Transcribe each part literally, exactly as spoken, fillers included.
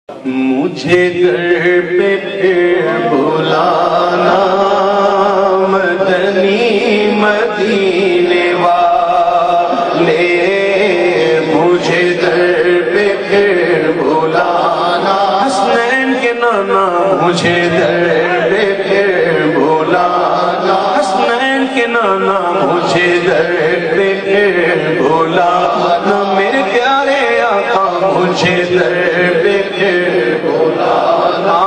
مجھے در پہ پھر بلانا مدنی مدینے والے، مجھے در پہ پھر بلانا حسنین کے نانا، مجھے در پہ پھر بلانا حسنین کے نانا، مجھے در پہ پھر بلانا میرے پیارے آقا، مجھے در پہ پھر بلانا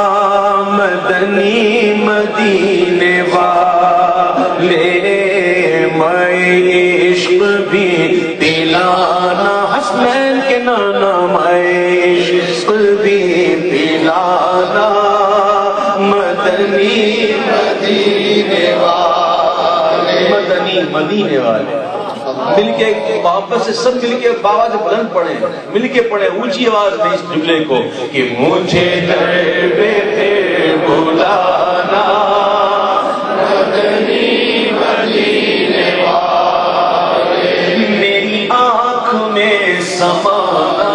مدنی مدینے والے، میں عشق بھی پلانا حسنین کے نانا، میں عشق بھی پلانا مدنی مدینے والے، مدنی مدینے والے۔ مل کے محبت سے سب مل کے آواز بلند پڑھیں، مل کے پڑھیں اونچی آواز میں اس جملے کو کہ مجھے در پہ پھر بلانا مدنی مدینے والے، میری آنکھ میں سمانا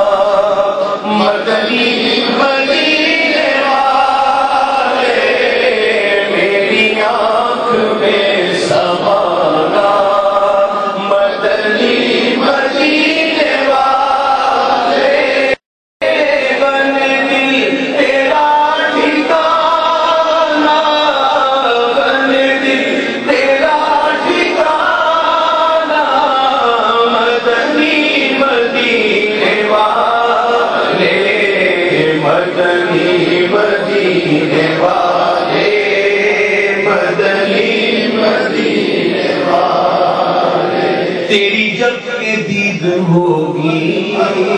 مدنی مدینے والے، میری آنکھ میں سمانا مدنی مدینے والے، بن دل تیرا ٹھکانا، بن دل تیرا ٹھکانا مدنی مدینے والے، مدنی مدینے والے، مدنی مدینے والے۔ تیری جب کہ دید ہوگی،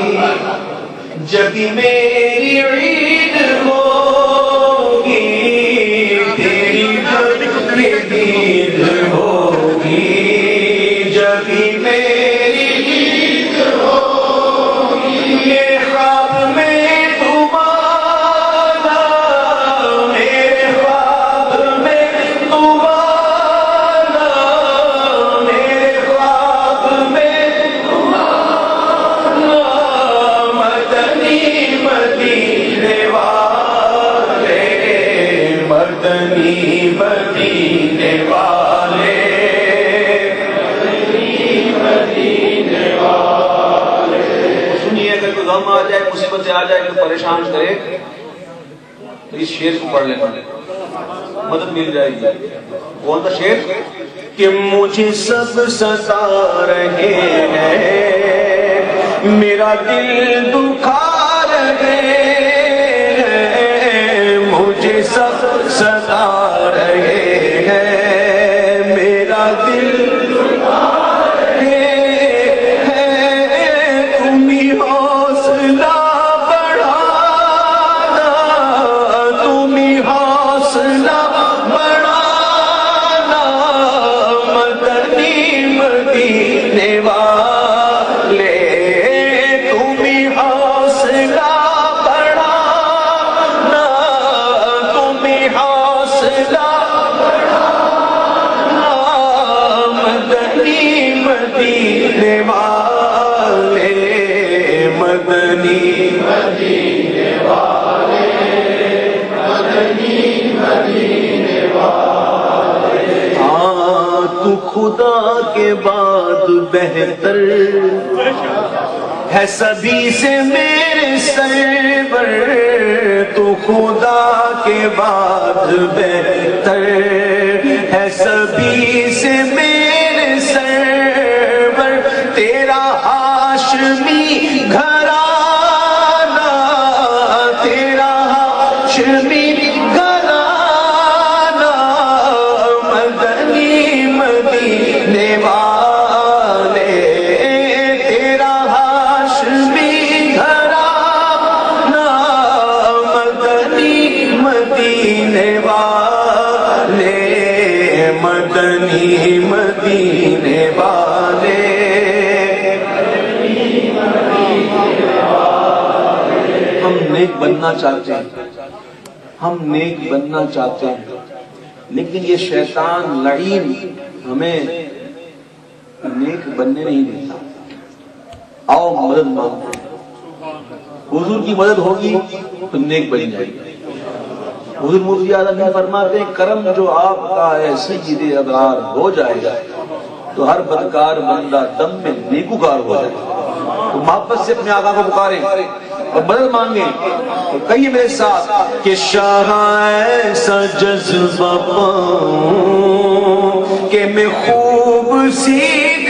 جبھی میری عید ہوگی، تیری جب کہ دید ہوگی، جبھی میری عید ہوگی، میرے خواب میں تم آنا، میرے خواب میں تم آنا، میرے خواب میں تم آنا مدنی مدینے والے، مدنی مدینے والے، مدنی مدینے والے۔ سنیے اگر کوئی غم آ جائے، مصیبتیں آ جائے، کوئی پریشان کرے تو اس شعر کو پڑھ لینا، مدد مل جائے گی۔ کون سا شعر؟ کہ مجھے سب ستا رہے ہیں، میرا دل دکھا رہے ہیں، مجھے سب ستا رہے ہیں، میرا دل دکھا رہے ہیں، تم ہی حوصلہ بڑھانا، تم ہی حوصلہ بڑھانا مدنی مدینے والے، تم ہی حوصلہ بڑھانا، تم ہی حوصلہ بڑھانا مدنی مدینے والے، مدنی مدینے والے، مدنی مدینے والے۔ ہاں تو خدا کے بعد بہتر ہے سبھی سے میرے سرور، تو خدا کے بعد بہتر ہے سبھی سے میرے سرور، تیرا ہاشمی گھرانہ، تیرا ہاشمی گھرانہ مدنی مدینے والے، تیرا ہاشمی گھرانہ مدنی مدینے والے، مدنی مدینے والے۔ ہم نیک بننا چاہتے ہیں، ہم نیک بننا چاہتے ہیں، لیکن یہ شیطان لعین ہمیں نیک بننے نہیں دیتا۔ آؤ مدد مانگتے ہیں۔ حضور کی مدد ہوگی تو نیک بن جائے گی۔ حضور مفتی اعظم فرماتے ہیں کرم جو آپ کا ہے سید ابرار ہو جائے گا تو ہر بدکار بندہ دم میں نیکوکار ہو جائے گا۔ تو محبت سے اپنے آقا کو پکاریں اور مدد مانگیں تو کہیے میرے ساتھ کہ شاہ ایسا جذبہ پاؤں کہ میں خوب سیکھ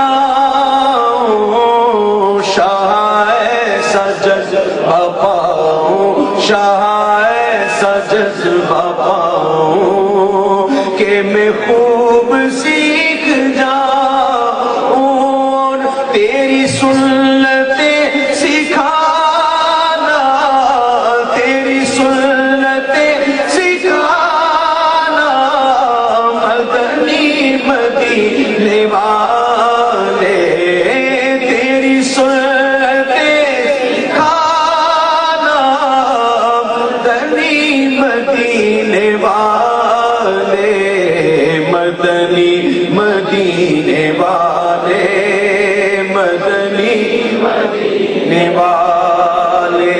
جاؤں، شاہ ایسا جذبہ پاؤں، شاہ ایسا جذبہ پاؤں کہ میں خوب سیکھ جاؤں، تیری سنتیں سکھانا، تیری سنتیں سکھانا، مدنی مدینے والے تیری سنتیں سکھانا، مدنی مدینے والے، مدنی مدینے والے، مدنی مدینے والے،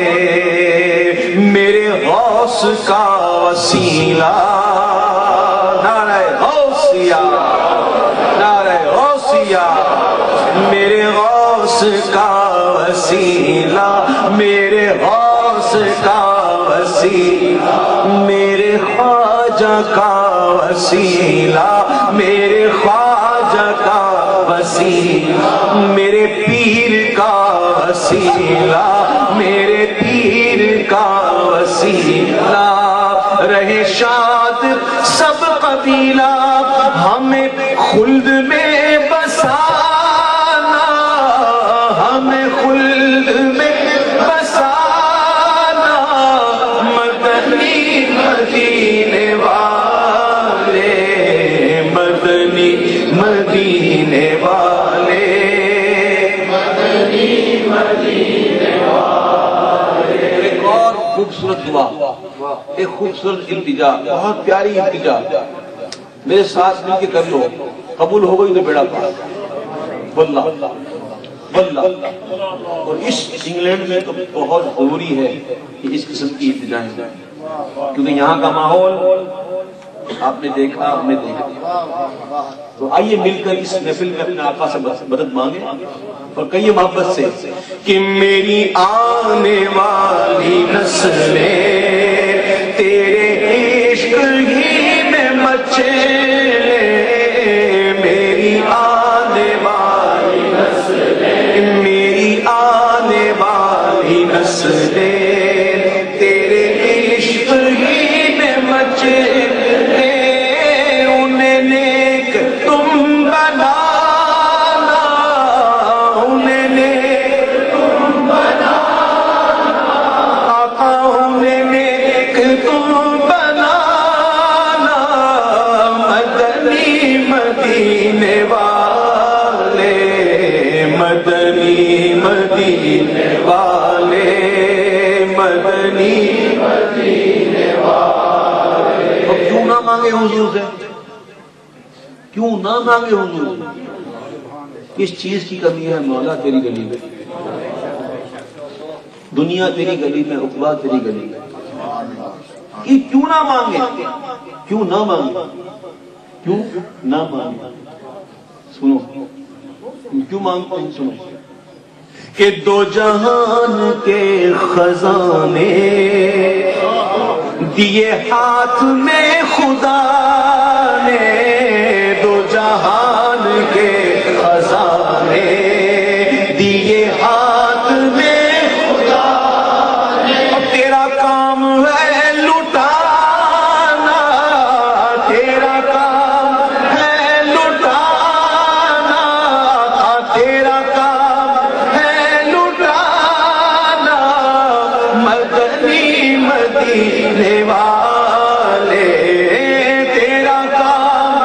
میرے غوث کا وسیلہ، نعرہ غوثیہ، نعرہ غوثیہ، میرے غوث کا وسیلہ، میرے غوث کا وسیلہ، میرے خواجہ کا وسیلہ، میرے خواجہ کا وسیلہ، میرے پیر کا وسیلہ، میرے پیر کا وسیلہ، رہے شاد سب قبیلہ، ہمیں خلد میں بسانا، ہمیں خلد میں بسانا، مدنی مدینے والے، مدنی مدینے والے، مدنی مدینے والے۔ ایک اور خوبصورت دعا، ایک خوبصورت التجا، بہت پیاری التجا، میرے ساتھ مل کے کر لو، قبول ہو گئی تو بیڑا پڑا واللہ واللہ۔ اور اس انگلینڈ میں تو بہت ضروری ہے کہ اس قسم کی التجائیں جائیں، کیونکہ یہاں کا ماحول آپ نے دیکھا، ہم نے دیکھا۔ تو آئیے مل کر اس محفل میں اپنے آقا سے مدد مانگیں اور کہیے محبت سے کہ میری آنے والی نسلیں تیرے عشق ہی میں مچے، میری آنے والی نسلیں، میری آنے والی نسلیں تیرے عشق ہی میں مچے، انہیں نیک تم بنانا، انہیں نیک تم بنانا، آقا انہیں نیک تم بنانا، مدنی مدینے والے، مدنی مدینے والے، مدنی مدینے والے۔ اب کیوں نہ مانگے حضور سے، کیوں نہ مانگے حضور سے؟ کس چیز کی کمی ہے مولا تیری گلی میں؟ دنیا تیری گلی میں، عقبہ تیری گلی میں، یہ کیوں نہ مانگے؟ کیوں نہ مانگے؟ کیوں نہ مانگے؟ سنو کیوں مانگتے ہیں، سنو کہ دو جہان کے خزانے دیے ہاتھ میں خدا نے، دو جہان کے خزانے دیے ہاتھ میں خدا نے، اب تیرا کام ہے لٹانا، تیرا کام ہے لٹانا، تیرا کام ہے لٹانا، مدنی مدینے والے تیرا کام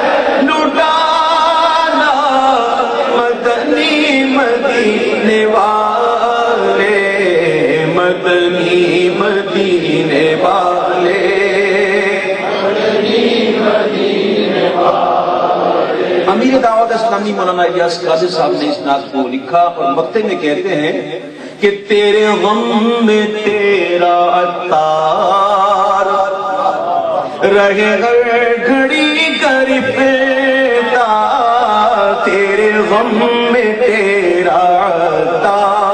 لٹانا، مدنی مدینے والے، مدنی مدینے والے، مدنی مدینے والے۔ امیر دعوت اسلامی مولانا الیاس قادری صاحب نے اس نعت کو لکھا اور مقطع میں کہتے ہیں کہ تیرے غم میں تیرا عطار رہے ہر گھڑی کر پیدا، تیرے غم میں تیرا عطار